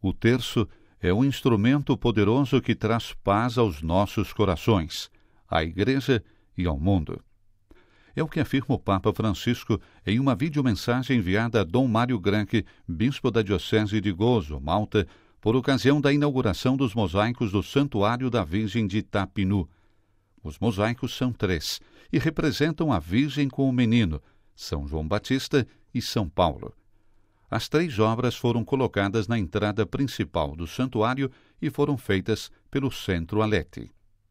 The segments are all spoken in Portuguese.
O terço é um instrumento poderoso que traz paz aos nossos corações, à Igreja e ao mundo. É o que afirma o Papa Francisco em uma videomensagem enviada a Dom Mário Granchi, bispo da Diocese de Gozo, Malta, por ocasião da inauguração dos mosaicos do Santuário da Virgem de Itapinu. Os mosaicos são 3 e representam a Virgem com o Menino, São João Batista e São Paulo. As 3 obras foram colocadas na entrada principal do santuário e foram feitas pelo Centro Aleti.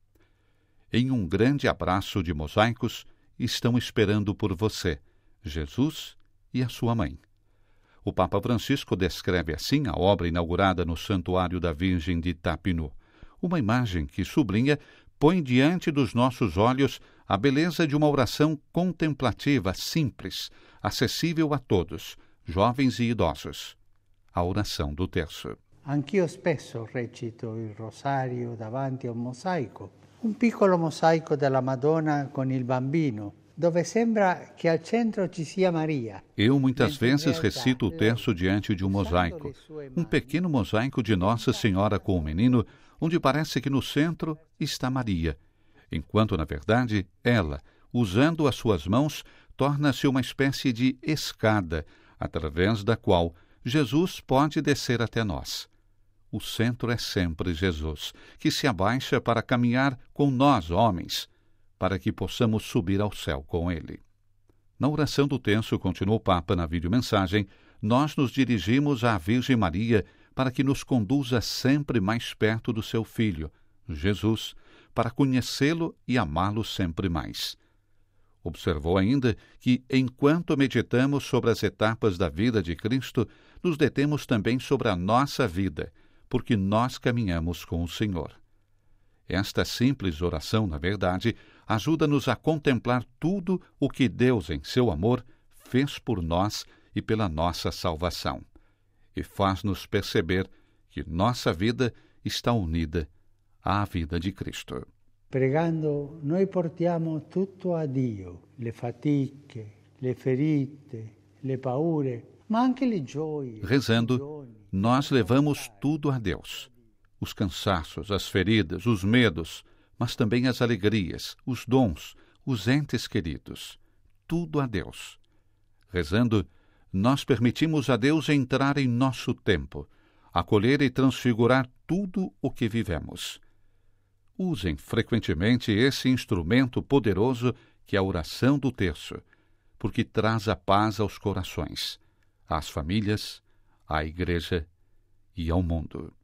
Em um grande abraço de mosaicos, estão esperando por você, Jesus e a sua mãe. O Papa Francisco descreve assim a obra inaugurada no Santuário da Virgem de Itapinu, uma imagem que sublinha, põe diante dos nossos olhos a beleza de uma oração contemplativa, simples, acessível a todos, jovens e idosos. A oração do terço. Anch'io spesso recito il rosario davanti a un mosaico, un piccolo mosaico della Madonna con il bambino, dove sembra che al centro ci sia Maria. Eu muitas vezes recito o terço diante de um mosaico, um pequeno mosaico de Nossa Senhora com o menino, onde parece que no centro está Maria, enquanto, na verdade, ela, usando as suas mãos, torna-se uma espécie de escada, através da qual Jesus pode descer até nós. O centro é sempre Jesus, que se abaixa para caminhar com nós, homens, para que possamos subir ao céu com ele. Na oração do terço, continua o Papa na videomensagem, nós nos dirigimos à Virgem Maria para que nos conduza sempre mais perto do seu Filho, Jesus, para conhecê-lo e amá-lo sempre mais. Observou ainda que, enquanto meditamos sobre as etapas da vida de Cristo, nos detemos também sobre a nossa vida, porque nós caminhamos com o Senhor. Esta simples oração, na verdade, ajuda-nos a contemplar tudo o que Deus, em seu amor, fez por nós e pela nossa salvação, e faz-nos perceber que nossa vida está unida à vida de Cristo. Pregando, noi portiamo tutto a Dio, le fatiche, le ferite, le paure, ma anche le gioie. Rezando, nós levamos tudo a Deus. Os cansaços, as feridas, os medos, mas também as alegrias, os dons, os entes queridos. Tudo a Deus. Rezando, nós permitimos a Deus entrar em nosso tempo, acolher e transfigurar tudo o que vivemos. Usem frequentemente esse instrumento poderoso que é a oração do terço, porque traz a paz aos corações, às famílias, à Igreja e ao mundo.